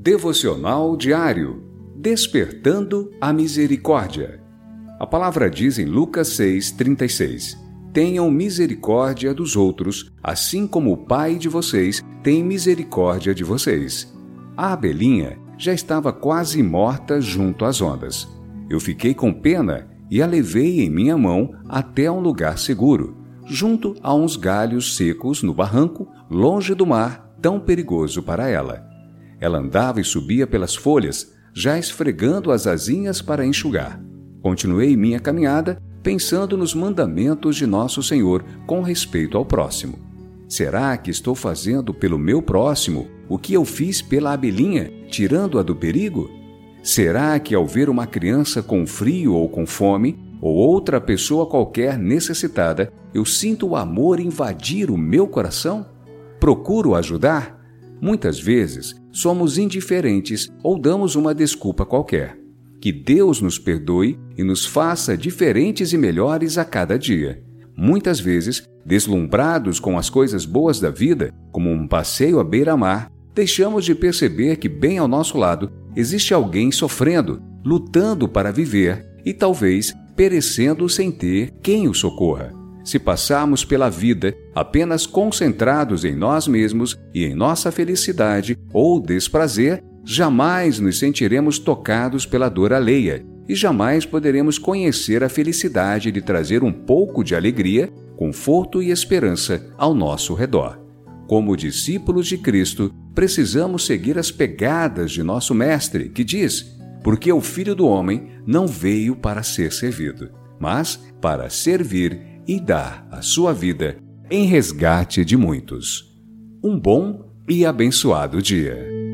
Devocional diário. Despertando a misericórdia. A palavra diz em Lucas 6:36: Tenham misericórdia dos outros, assim como o Pai de vocês tem misericórdia de vocês. A abelhinha já estava quase morta junto às ondas. Eu fiquei com pena e a levei em minha mão até um lugar seguro, junto a uns galhos secos no barranco, longe do mar tão perigoso para ela. Ela andava e subia pelas folhas, já esfregando as asinhas para enxugar. Continuei minha caminhada, pensando nos mandamentos de nosso Senhor com respeito ao próximo. Será que estou fazendo pelo meu próximo o que eu fiz pela abelhinha, tirando-a do perigo? Será que ao ver uma criança com frio ou com fome, ou outra pessoa qualquer necessitada, eu sinto o amor invadir o meu coração? Procuro ajudar? Muitas vezes somos indiferentes ou damos uma desculpa qualquer. Que Deus nos perdoe e nos faça diferentes e melhores a cada dia. Muitas vezes, deslumbrados com as coisas boas da vida, como um passeio à beira-mar, deixamos de perceber que bem ao nosso lado existe alguém sofrendo, lutando para viver e talvez perecendo sem ter quem o socorra. Se passarmos pela vida apenas concentrados em nós mesmos e em nossa felicidade ou desprazer, jamais nos sentiremos tocados pela dor alheia e jamais poderemos conhecer a felicidade de trazer um pouco de alegria, conforto e esperança ao nosso redor. Como discípulos de Cristo, precisamos seguir as pegadas de nosso Mestre, que diz: porque o Filho do Homem não veio para ser servido, mas para servir e dar a sua vida em resgate de muitos. Um bom e abençoado dia.